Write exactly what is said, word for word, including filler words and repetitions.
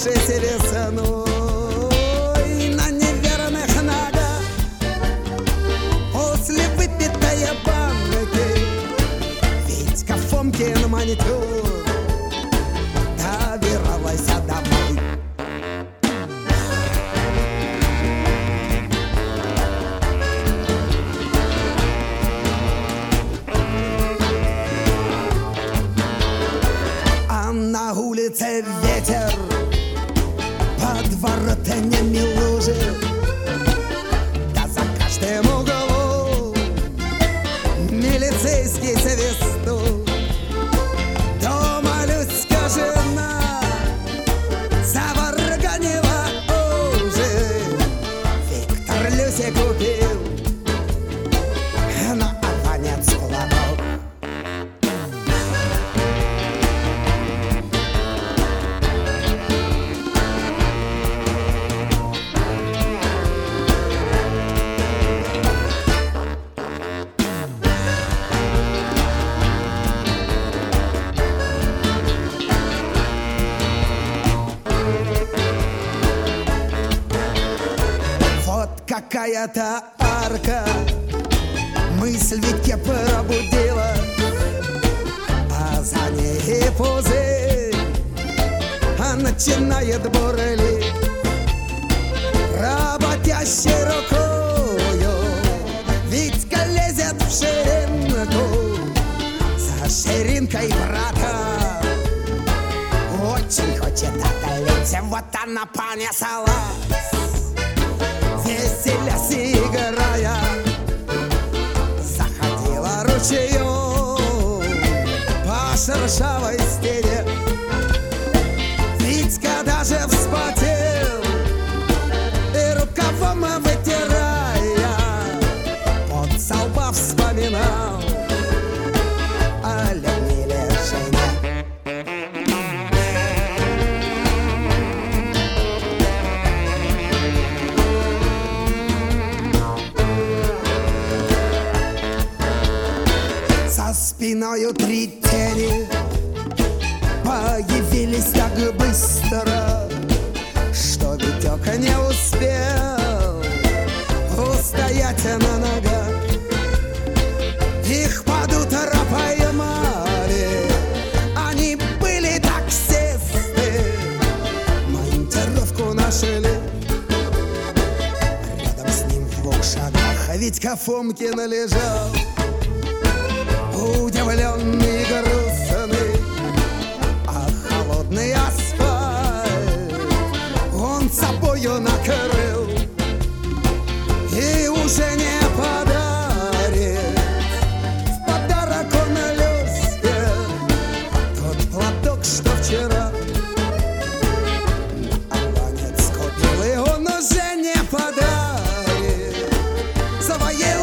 лучше себе ценой на неверных ногах. После выпитой банки Витька Фомкин маникюр добиралась домой. На улице ветер, под воротами лужи, да за каждым углом милицейский свисток. Дома Люська жена заварганила ужин. Виктор Люсе купил на аванец кулаков. Какая-то арка мысль Витьке пробудила, а за ней пузырь, а начинает бурлить. Работящей рукою Витька лезет в ширинку, за ширинкой брата очень хочет отолеть. Вот она понеслась, веселясь и играя, заходила ручеём по шершавой стене. Витька даже вспотел и рукавом вытирая пот со лба вспоминал о Людмиле Жене. За спиною три тени появились так быстро, что Витёка не успел устоять на ногах. Их под утро поймали, они были таксисты, монтировку нашли. Рядом с ним в двух шагах Витька Фомкин лежал, удивленный и грустный, а холодный асфальт он собою накрыл и уже не подарит. В подарок он Люське тот платок, что вчера на аванец купил, и он уже не подарит своей